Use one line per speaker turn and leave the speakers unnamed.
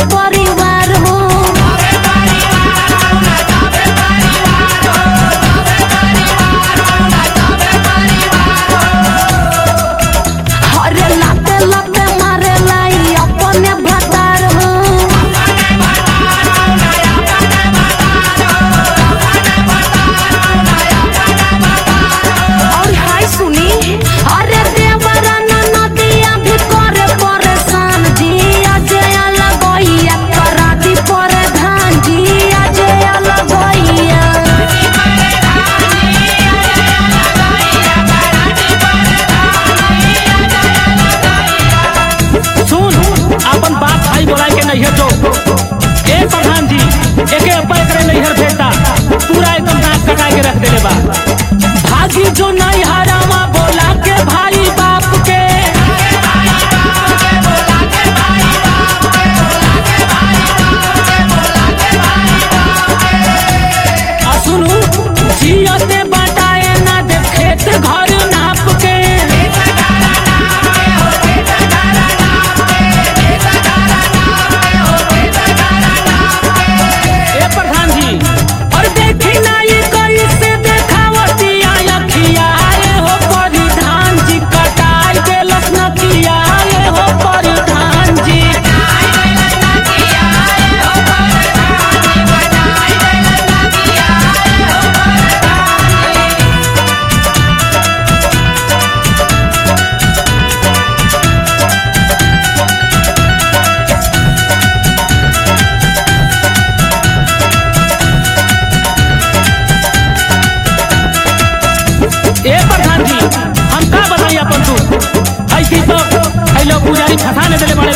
परिवार हो। अरे लाते लाते मारे लाई अपने भतार हो। और हाय सुनी, अरे देवरा नदिया भी करे परेशान जी। अजय लगोइया करा दी प्रधान जी। अजय लगोइया
सुन, अपन बात भाई बोला के नहीं है जो ए प्रधान जी एके अपाय करे नहीं हर भेजता पूरा एकदम नाक कटा के रख देले बा। भागी जो नहीं हरामा बोला के भाई बाप के। सुनू जियते बताए ना दे खेत घर नाप के। ए प्रधान जी और देखी ना ये कैसे देखावती अखिया आए हो परिधान जी। कटाई देलस नकिया आए हो परिधान जी। ए प्रधान जी हम का बताई अपन तू ऐसी तो लोग पुजारी फंसाने देले बड़े